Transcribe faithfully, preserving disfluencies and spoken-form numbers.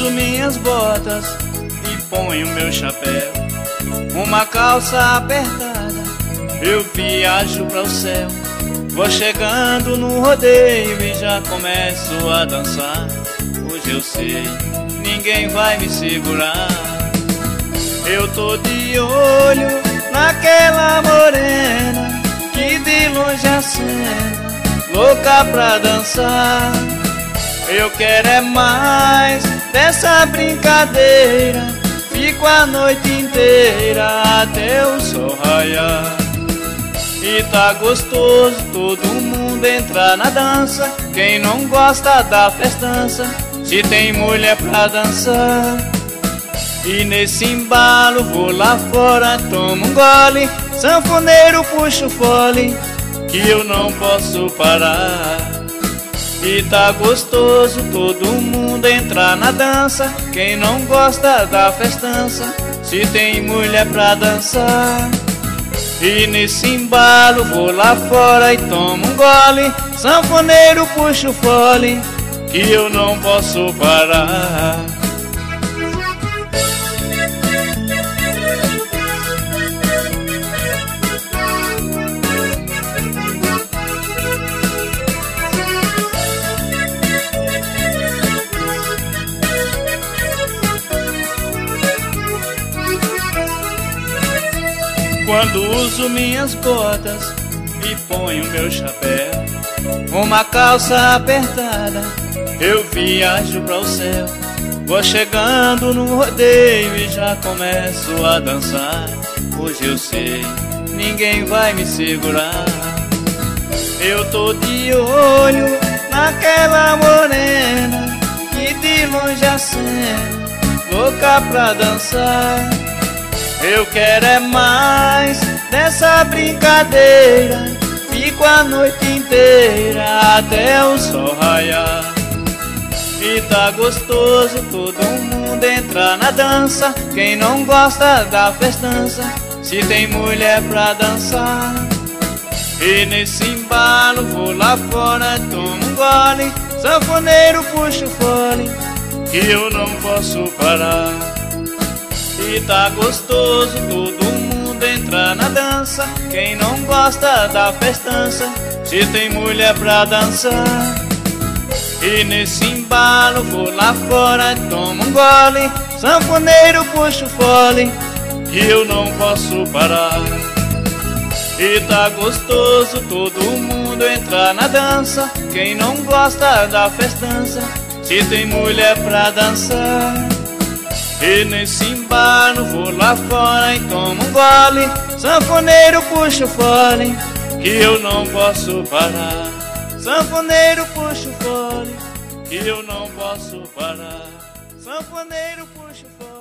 uso minhas botas e ponho meu chapéu, uma calça apertada, eu viajo para o céu. Vou chegando no rodeio e já começo a dançar. Hoje eu sei, ninguém vai me segurar. Eu tô de olho naquela morena que de longe acena, louca pra dançar. Eu quero é mais dessa brincadeira, fico a noite inteira até o sol raiar. E tá gostoso todo mundo entrar na dança, quem não gosta da festança, se tem mulher pra dançar. E nesse embalo vou lá fora, tomo um gole, sanfoneiro puxa o fole, que eu não posso parar. E tá gostoso todo mundo entrar na dança, quem não gosta da festança, se tem mulher pra dançar. E nesse embalo vou lá fora e tomo um gole, sanfoneiro puxa o fole, que eu não posso parar. Quando uso minhas botas e ponho meu chapéu, uma calça apertada, eu viajo para o céu. Vou chegando no rodeio e já começo a dançar. Hoje eu sei, ninguém vai me segurar. Eu tô de olho naquela morena que de longe acena, louca pra dançar. Eu quero é mais dessa brincadeira, fico a noite inteira até o sol raiar. E tá gostoso todo mundo entrar na dança, quem não gosta da festança, se tem mulher pra dançar. E nesse embalo vou lá fora, tomo um gole, sanfoneiro puxa o fole, que eu não posso parar. E tá gostoso todo mundo entrar na dança, quem não gosta da festança, se tem mulher pra dançar. E nesse embalo vou lá fora, tomo um gole, sanfoneiro puxa o fole, que eu não posso parar. E tá gostoso todo mundo entrar na dança, quem não gosta da festança, se tem mulher pra dançar. E nesse embalo vou lá fora e tomo um gole, sanfoneiro puxa o fole, que eu não posso parar. Sanfoneiro puxa o fole, que eu não posso parar. Sanfoneiro puxa o fole.